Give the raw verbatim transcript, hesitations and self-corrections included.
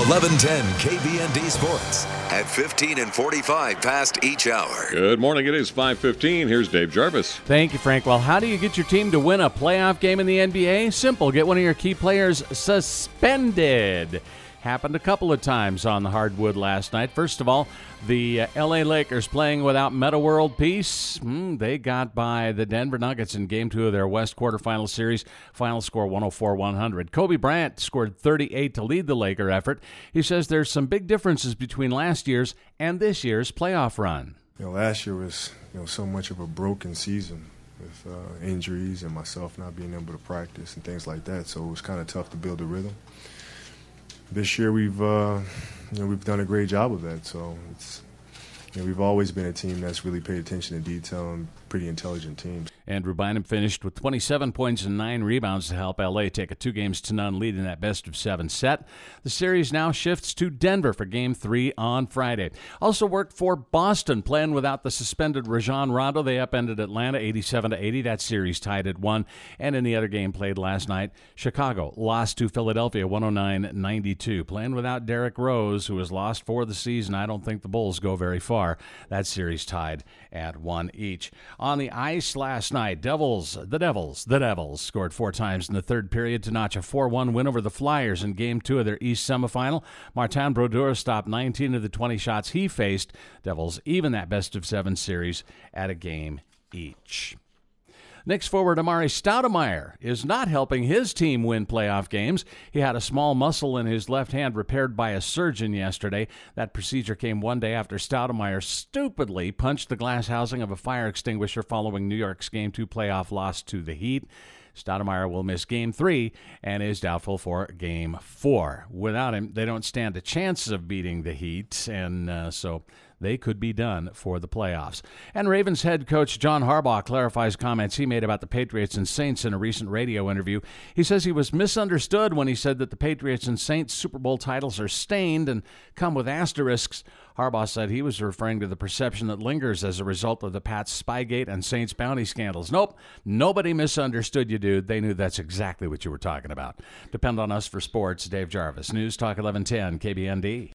eleven ten K B N D Sports at fifteen and forty-five past each hour. Good morning. It is five fifteen. Here's Dave Jarvis. Thank you, Frank. Well, how do you get your team to win a playoff game in the N B A? Simple. Get one of your key players suspended. Happened a couple of times on the hardwood last night. First of all, the uh, L A Lakers playing without Metta World Peace. Mm, they got by the Denver Nuggets in Game two of their West quarterfinal series. Final score one oh four one hundred. Kobe Bryant scored thirty-eight to lead the Laker effort. He says there's some big differences between last year's and this year's playoff run. You know, last year was you know so much of a broken season with uh, injuries and myself not being able to practice and things like that. So it was kind of tough to build a rhythm. This year we've uh, you know we've done a great job of that. So it's you know, we've always been a team that's really paid attention to detail and pretty intelligent team. Andrew Bynum finished with twenty-seven points and nine rebounds to help L A take a two games to none lead in that best of seven set. The series now shifts to Denver for Game three on Friday. Also worked for Boston, playing without the suspended Rajon Rondo. They upended Atlanta eighty-seven to eighty. That series tied at one. And in the other game played last night, Chicago lost to Philadelphia one oh nine ninety-two. Playing without Derrick Rose, who was lost for the season. I don't think the Bulls go very far. That series tied at one each. On the ice last night, Devils, the Devils, the Devils scored four times in the third period to notch a four one win over the Flyers in Game two of their East semifinal. Martin Brodeur stopped nineteen of the twenty shots he faced. Devils even that best of seven series at a game each. Knicks forward Amari Stoudemire is not helping his team win playoff games. He had a small muscle in his left hand repaired by a surgeon yesterday. That procedure came one day after Stoudemire stupidly punched the glass housing of a fire extinguisher following New York's Game two playoff loss to the Heat. Stoudemire will miss Game three and is doubtful for Game four. Without him, they don't stand a chance of beating the Heat, and uh, so they could be done for the playoffs. And Ravens head coach John Harbaugh clarifies comments he made about the Patriots and Saints in a recent radio interview. He says he was misunderstood when he said that the Patriots and Saints Super Bowl titles are stained and come with asterisks. Harbaugh said he was referring to the perception that lingers as a result of the Pats Spygate and Saints bounty scandals. Nope, nobody misunderstood you, dude. They knew that's exactly what you were talking about. Depend on us for sports. Dave Jarvis, News Talk eleven ten, K B N D.